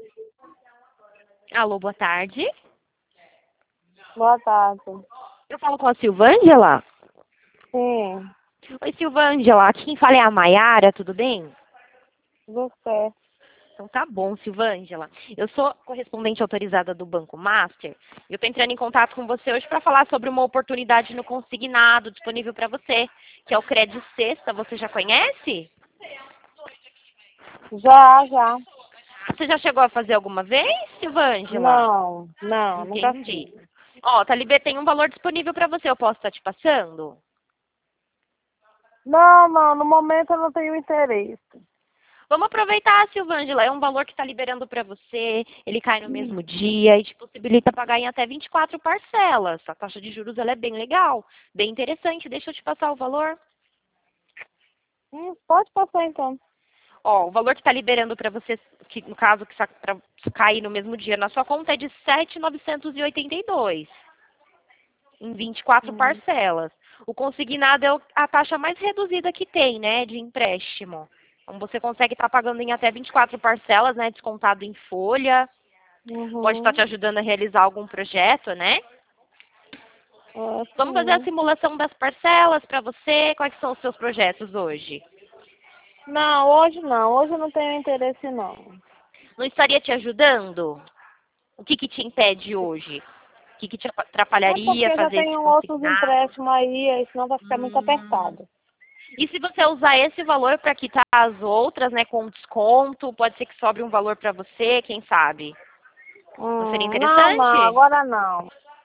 Alô, boa tarde. Boa tarde. Eu falo com a Silvângela? Sim, Oi, Silvângela. Aqui quem fala é a Maiara, tudo bem? você. Então tá bom, Silvângela. Eu sou correspondente autorizada do Banco Master e eu tô entrando em contato com você hoje para falar sobre uma oportunidade no consignado disponível para você, que é o Crédito Sexta. Você já conhece? Já. Você já chegou a fazer alguma vez, Silvângela? Não, nunca Entendi. fiz. Ó, tem um valor disponível para você. Eu posso estar te passando? Não, no momento eu não tenho interesse. Vamos aproveitar, Silvângela. É um valor que está liberando para você, ele cai no mesmo dia e te possibilita pagar em até 24 parcelas. A taxa de juros ela é bem legal, bem interessante. Deixa eu te passar o valor. Pode passar então. Ó, o valor que está liberando para você, que no caso que para cair no mesmo dia na sua conta é de 7.982 em 24 Hum, parcelas. O consignado é a taxa mais reduzida que tem, né, de empréstimo. Então você consegue estar pagando em até 24 parcelas, né, descontado em folha. Pode estar te Uhum. ajudando a realizar algum projeto, né? Vamos fazer a Sim. simulação das parcelas para você. Quais são os seus projetos hoje? Não, hoje não. Hoje eu não tenho interesse não. Não estaria te ajudando? O que te impede hoje? O que te É atrapalharia porque já fazer esse tenho outros consignado? empréstimos aí senão vai ficar muito Hum. apertado. E se você usar esse valor para quitar as outras, né, com desconto, pode ser que sobre um valor para você, quem sabe? Não seria Não, interessante? agora não.